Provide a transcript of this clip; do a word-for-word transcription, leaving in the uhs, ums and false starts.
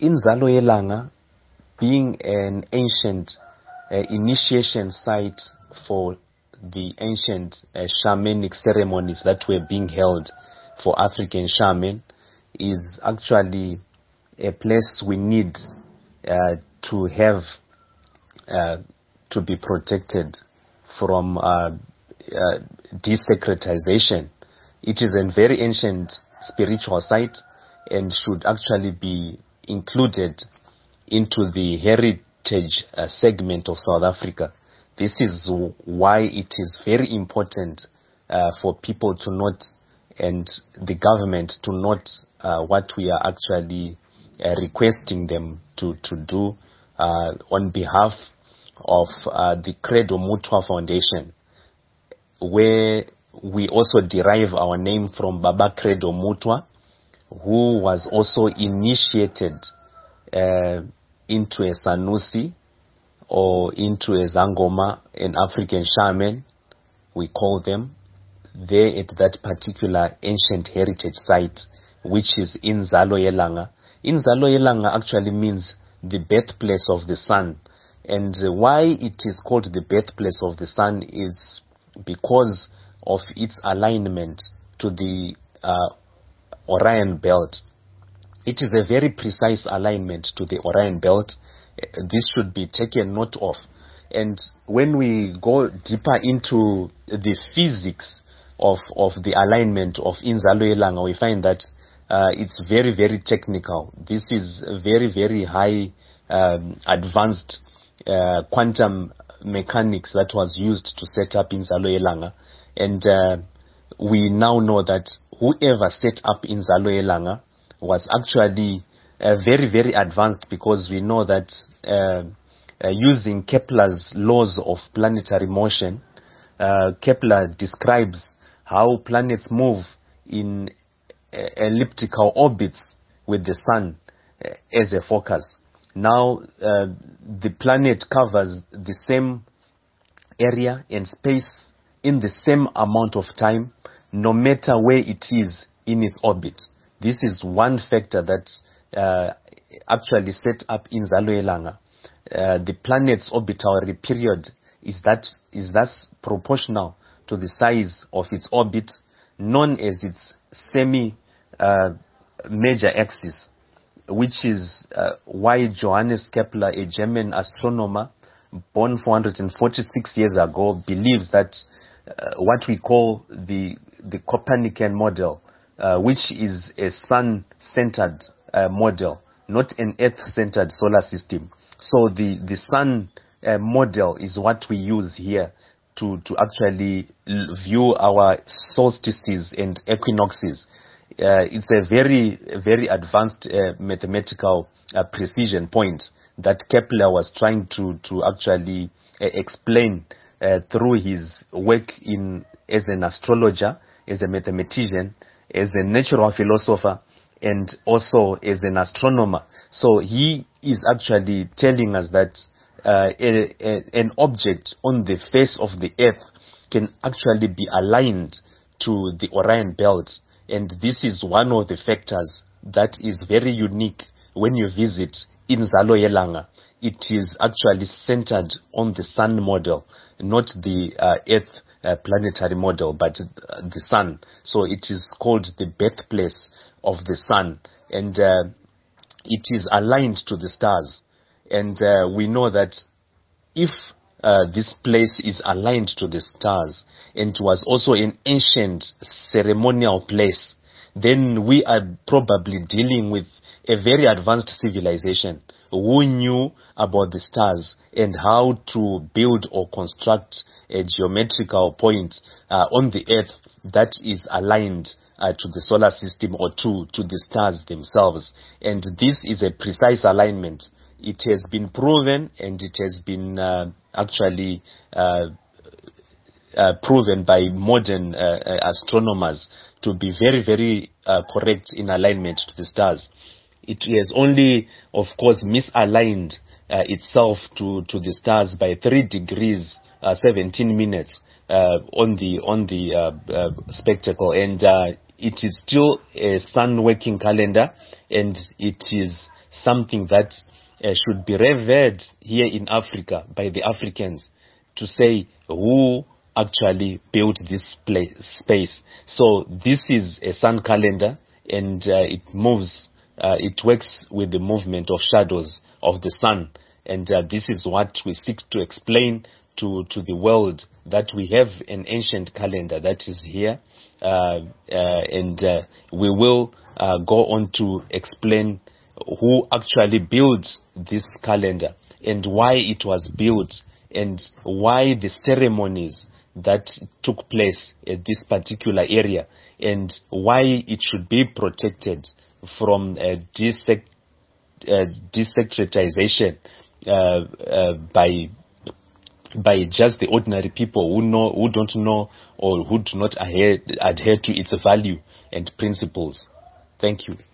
Inzalo Yelanga, being an ancient uh, initiation site for the ancient uh, shamanic ceremonies that were being held for African shaman, is actually a place we need uh, to have uh, to be protected from uh, uh, desecretization. It is a very ancient spiritual site and should actually be included into the heritage uh, segment of South Africa. This is why it is very important uh, for people to note and the government to note uh, what we are actually uh, requesting them to, to do uh, on behalf of uh, the Credo Mutwa Foundation, where we also derive our name from Baba Credo Mutwa, who was also initiated uh, into a Sanusi or into a Zangoma, an African shaman, we call them, there at that particular ancient heritage site, which is Inzalo Yelanga. Inzalo Yelanga actually means the birthplace of the sun. And why it is called the birthplace of the sun is because of its alignment to the uh, Orion belt. It is a very precise alignment to the Orion belt. This should be taken note of. And when we go deeper into the physics of, of the alignment of Inzalo Yelanga, we find that uh, it's very, very technical. This is very, very high um, advanced uh, quantum mechanics that was used to set up Inzalo Yelanga. And uh, we now know that whoever set up Inzalo Yelanga was actually uh, very, very advanced, because we know that uh, uh, using Kepler's laws of planetary motion, uh, Kepler describes how planets move in uh, elliptical orbits with the sun uh, as a focus. Now, uh, the planet covers the same area and space in the same amount of time, no matter where it is in its orbit. This is one factor that uh, actually set up Inzalo Yelanga. Uh, the planet's orbital period is that is thus proportional to the size of its orbit, known as its semi uh, major axis, which is uh, why Johannes Kepler, a German astronomer born four hundred forty-six years ago, believes that uh, what we call the the Copernican model, uh, which is a sun-centered uh, model, not an Earth-centered solar system. So the the sun uh, model is what we use here to to actually view our solstices and equinoxes. Uh, it's a very very advanced uh, mathematical uh, precision point that Kepler was trying to to actually uh, explain uh, through his work in as an astrologer, as a mathematician, as a natural philosopher, and also as an astronomer. So he is actually telling us that uh, a, a, an object on the face of the earth can actually be aligned to the Orion belt. And this is one of the factors that is very unique when you visit Inzalo Yelanga. It is actually centered on the sun model, not the uh, earth uh, planetary model, but uh, the sun. So it is called the birthplace of the sun, and uh, it is aligned to the stars. And uh, we know that if uh, this place is aligned to the stars and was also an ancient ceremonial place, then we are probably dealing with a very advanced civilization who knew about the stars and how to build or construct a geometrical point uh, on the earth that is aligned uh, to the solar system or to, to the stars themselves. And this is a precise alignment. It has been proven, and it has been uh, actually uh, uh, proven by modern uh, astronomers to be very, very uh, correct in alignment to the stars. It has only, of course, misaligned uh, itself to, to the stars by three degrees, uh, seventeen minutes uh, on the on the uh, uh, spectacle, and uh, it is still a sun working calendar, and it is something that uh, should be revered here in Africa by the Africans, to say who actually built this place, space. So this is a sun calendar, and uh, it moves, uh, it works with the movement of shadows of the sun. And uh, this is what we seek to explain to, to the world, that we have an ancient calendar that is here. Uh, uh, and uh, we will uh, go on to explain who actually built this calendar, and why it was built, and why the ceremonies that took place at this particular area, and why it should be protected from uh, desect, uh, desecretization uh, uh, by by just the ordinary people who know, who don't know, or who do not adhere, adhere to its value and principles. Thank you.